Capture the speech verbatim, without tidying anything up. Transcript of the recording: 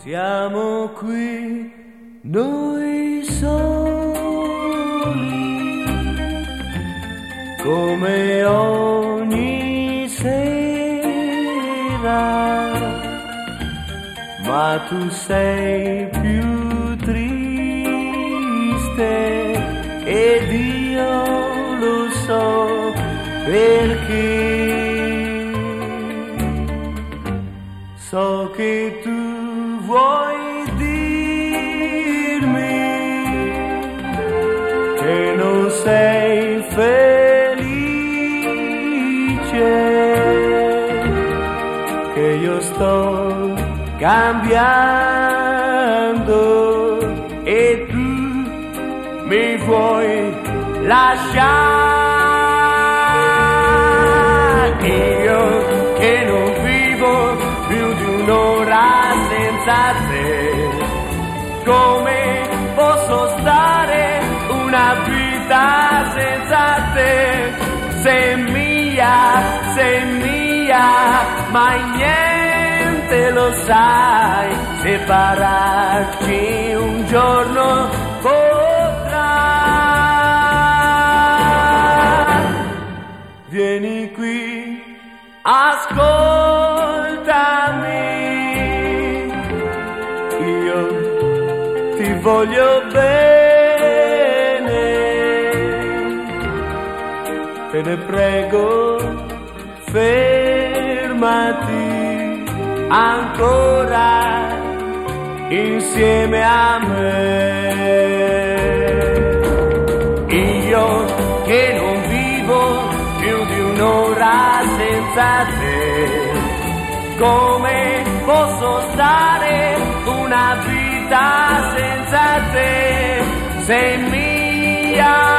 Siamo qui noi soli, come ogni sera, ma tu sei più triste ed io lo so perché. So che tu vuoi dirmi che non sei felice, che io sto cambiando e tu mi vuoi lasciare. Io che non vivo più di un'ora senza te, come posso stare una vita senza te? Sei mia, sei mia, ma niente lo sai, separarci un giorno potrà. Vieni qui, ascoltami, io ti voglio bene, te ne prego, fermati ancora insieme a me. Io che non vivo più di un'ora senza te, come posso stare una vita senza te? Sei mia.